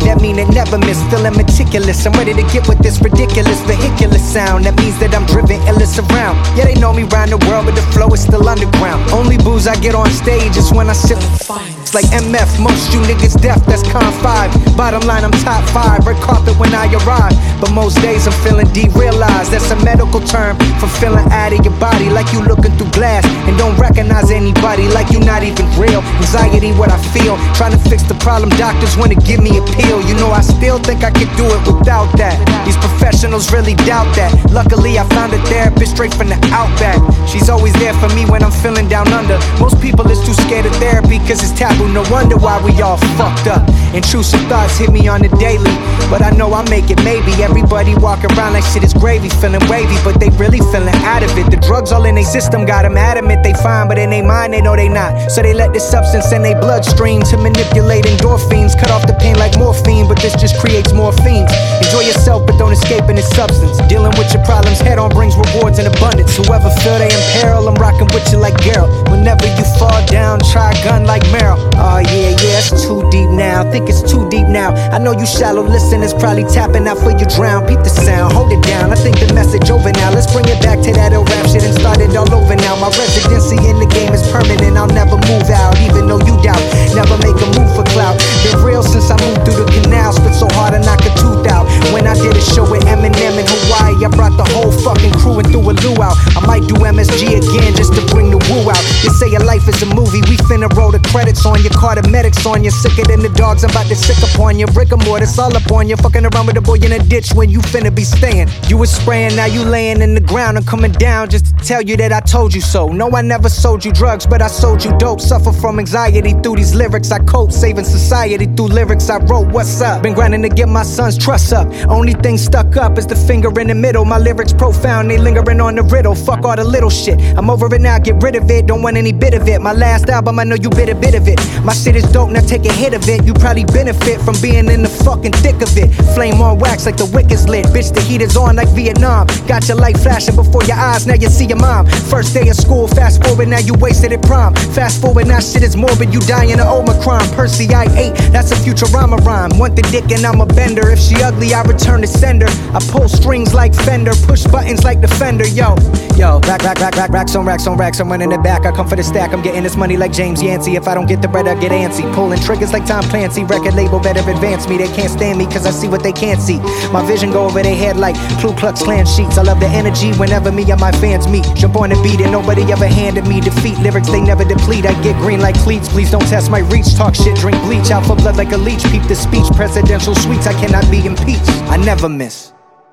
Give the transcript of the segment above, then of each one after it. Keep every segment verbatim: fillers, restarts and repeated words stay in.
that mean it never miss. Feeling meticulous, I'm ready to get with this ridiculous vehicular sound. That means that I'm driven illest around. Yeah, they know me round the world, but the flow is still underground. Only booze I get on stage is when I sip. It's like M F, most you niggas deaf, that's con five. Bottom line, I'm top five, red carpet when I arrive. But most days I'm feeling derealized. That's a medical term for feeling out of your body, like you looking through glass and don't recognize anybody, like you not even real. Anxiety, what I feel, trying to fix the problem, doctors wanna give me a pill. You know I still think I could do it without that. These professionals really doubt that. Luckily I found a therapist straight from the outback. She's always there for me when I'm feeling down under. Most people is too scared of therapy cause it's taboo. No wonder why we all fucked up. Intrusive thoughts hit me on the daily, but I know I make it maybe. Everybody walk around like shit is gravy, feeling wavy, but they really feeling out of it. The drugs all in their system got them adamant they fine, but in their mind they know they not. So they let this substance in their bloodstream to manipulate endorphins. Cut off the pain like morphine, but this just creates more fiends. Enjoy yourself, but don't escape in this substance. Dealing with your problems head on brings rewards in abundance. Whoever feel they in peril, I'm rocking with you like Geralt. Whenever you fall down, try a gun like Meryl. Oh yeah, yeah, it's too deep now. Think it's too deep now. I know you shallow listeners probably tapping out for you drown. Peep the sound, hold it down. I think the message over now. Let's bring it back to that old rap shit and start it all over now. My residency in the game is permanent. I'll never move out, even though you doubt. Never make a move for clout. Been real since I moved through the canal. Spit so hard I knock a tooth out. When I did a show with Eminem in Hawaii, I brought the whole fucking crew and threw a luau. I might do M S G again just to bring the woo out. You say your life is a movie, we finna roll the credits on you. Call the medics on you. Sicker than the dogs, I'm about to sick upon you. Rigor mortis all upon you. Fucking around with a boy in a ditch when you finna be staying. You was spraying, now you laying in the ground. I'm coming down just to tell you that I told you so. No, I never sold you drugs, but I sold you dope. Suffer from anxiety through these lyrics I cope. Saving society through lyrics I wrote. What's up? Been grinding to get my son's trust up. Only thing stuck up is the finger in the middle. My lyrics profound, they lingering on the riddle. Fuck all the little shit, I'm over it now, get rid of it. Don't want any bit of it. My last album, I know you bit a bit of it. My shit is dope, now take a hit of it. You probably benefit from being in the fucking thick of it. Flame on wax like the wick is lit. Bitch, the heat is on like Vietnam. Got your light flashing before your eyes, now you see your mom. First day of school, fast forward, now you wasted it prom. Fast forward, now shit is morbid, you dying of Omicron. Percy, I ate, that's a Futurama rhyme. Want the dick and I'm a bender. If she ugly, I return to sender. I pull strings like Fender, push buttons like Defender. Yo, yo, rack, rack, rack, rack, racks on racks on racks. I'm running it back, I come for the stack. I'm getting this money like James Yancey. If I don't get the bread, I get antsy. Pulling triggers like Tom Clancy. Record label better advance me. They can't stand me cause I see what they can't see. My vision go over their head like Ku Klux Klan sheets. I love the energy whenever me and my fans meet. Jump on the beat and nobody ever handed me defeat. Lyrics they never deplete. I get green like cleats. Please don't test my reach. Talk shit, drink bleach. Out for blood like a leech. Peep the speech. Presidential suites. I cannot be impeached. I never miss.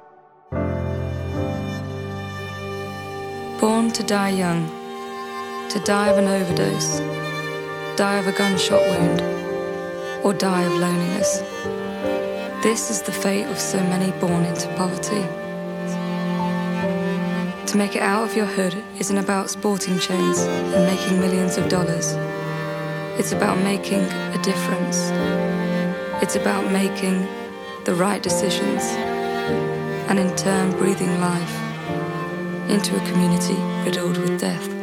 Born to die young, to die of an overdose, die of a gunshot wound, or die of loneliness. This is the fate of so many born into poverty. To make it out of your hood isn't about sporting chains and making millions of dollars. It's about making a difference. It's about making the right decisions and in turn breathing life into a community riddled with death.